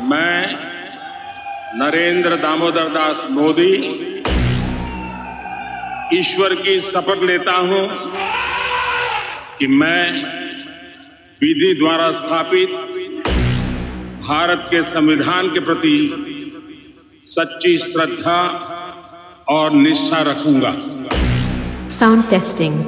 मैं नरेंद्र दामोदर दास मोदी ईश्वर की शपथ लेता हूं कि मैं विधि द्वारा स्थापित भारत के संविधान के प्रति सच्ची श्रद्धा और निष्ठा रखूंगा। Sound testing.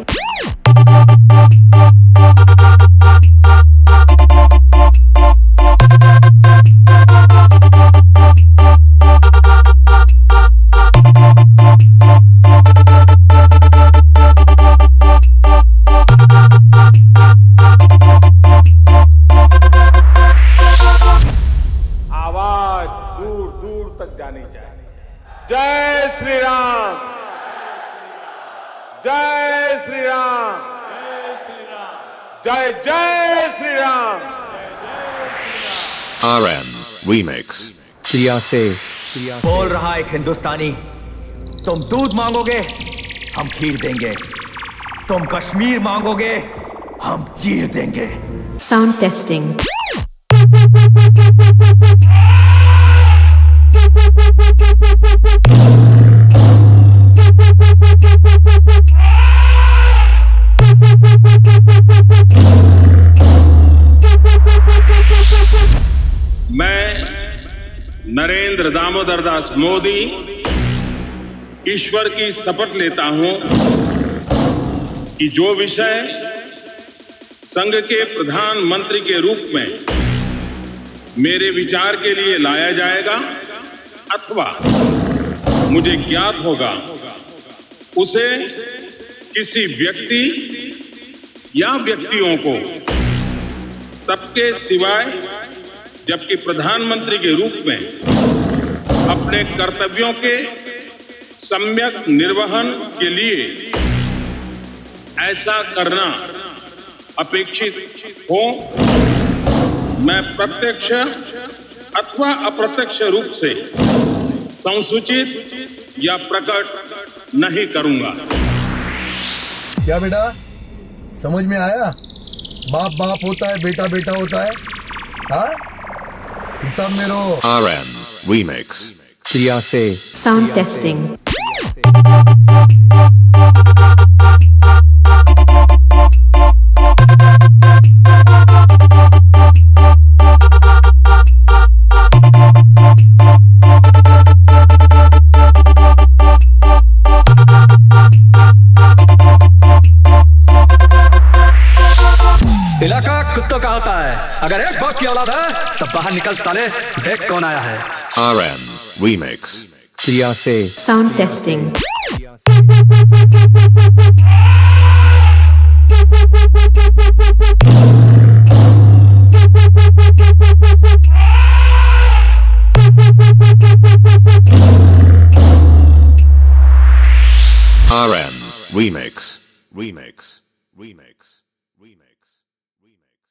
आवाज दूर दूर तक जानी चाहिए। जय श्री राम, जय श्री राम, जय जय श्री राम। RM Remix। प्रिया से बोल रहा एक हिंदुस्तानी, तुम दूध मांगोगे हम खीर देंगे, तुम कश्मीर मांगोगे हम चीर देंगे। Sound testing. मैं नरेंद्र दामोदर दास मोदी ईश्वर की शपथ लेता हूं कि जो विषय संघ के प्रधानमंत्री के रूप में मेरे विचार के लिए लाया जाएगा अथवा मुझे ज्ञात होगा, उसे किसी व्यक्ति या व्यक्तियों को तब के सिवाय जबकि प्रधानमंत्री के रूप में अपने कर्तव्यों के सम्यक निर्वहन के लिए ऐसा करना अपेक्षित हो, मैं प्रत्यक्ष अथवा अप्रत्यक्ष रूप से संसूचित या प्रकट नहीं करूंगा। क्या बेटा समझ में आया? बाप बाप होता है, बेटा बेटा होता है। हाँ, हिसाब में रहो। RM Remix। प्रिया से Sound testing. इलाका कुत्तों का होता है, अगर एक बाप की औलाद है तो बाहर निकल साले, देख कौन आया है। RM Remix। प्रिया से Sound testing. RM Remix। Remix। Remix।